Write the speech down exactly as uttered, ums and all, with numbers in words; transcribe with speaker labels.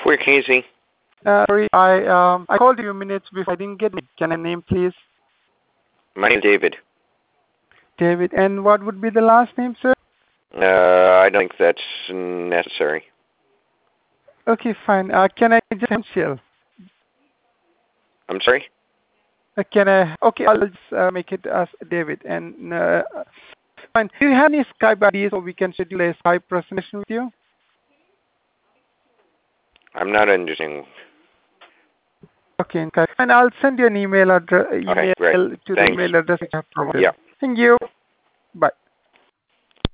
Speaker 1: Where Casey?
Speaker 2: Uh, sorry, I um I called you minutes before. I didn't get it. Can I name, please?
Speaker 1: My name's David.
Speaker 2: David. And what would be the last name, sir?
Speaker 1: Uh, I don't think that's necessary.
Speaker 2: Okay, fine. Uh, can I just chill?
Speaker 1: I'm sorry?
Speaker 2: Uh, can I? Okay, I'll just uh, make it as David. And uh, fine. Do you have any Skype I Ds so we can schedule a Skype presentation with you?
Speaker 1: I'm not understanding.
Speaker 2: Okay, Skype. And I'll send you an email address,
Speaker 1: Okay,
Speaker 2: email
Speaker 1: great.
Speaker 2: to the
Speaker 1: Thanks.
Speaker 2: email address I have provided.
Speaker 1: Yeah.
Speaker 2: Thank you. Bye.